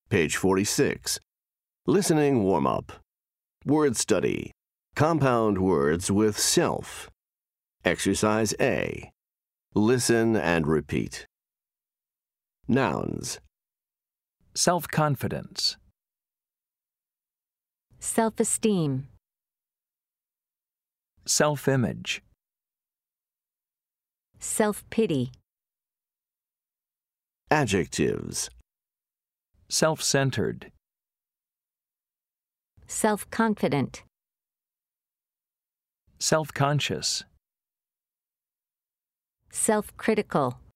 Page 46. Listening warm-up. Word study. Compound words with self. Exercise A. Listen and repeat. Nouns. Self-confidence. Self-esteem. Self-image. Self-pity. Adjectives. Self-centered. Self-confident. Self-conscious. Self-critical.